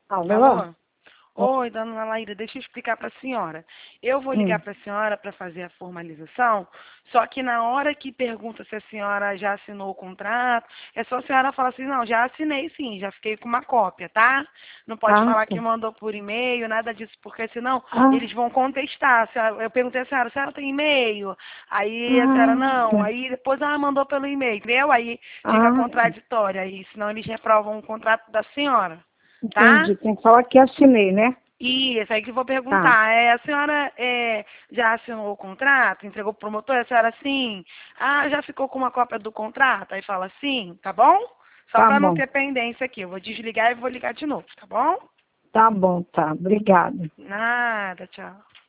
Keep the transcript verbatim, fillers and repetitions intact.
Alô? Alô? Oi, dona Laíra, deixa eu explicar para a senhora. Eu vou ligar Hum. para a senhora para fazer a formalização, só que na hora que pergunta se a senhora já assinou o contrato, é só a senhora falar assim, não, já assinei sim, já fiquei com uma cópia, tá? Não pode Ah, falar tá. que mandou por e-mail, nada disso, porque senão Ah, eles vão contestar. A senhora- Eu perguntei à senhora, a senhora tem e-mail? Aí a senhora, ah, não. tá. Aí depois ela mandou pelo e-mail, entendeu? Aí fica Ah, tá. contraditório aí, senão eles reprovam o contrato da senhora, tá? Entendi. Tem que falar que assinei, né? Isso, aí que eu vou Tá, perguntar. É, a senhora é, já assinou o contrato? Entregou pro promotor? A senhora sim? Ah, já ficou com uma cópia do contrato? Aí fala sim, tá bom? Só tá para não bom. ter pendência aqui. Eu vou desligar e vou ligar de novo, tá bom? Tá bom, tá. Obrigada. Nada, tchau.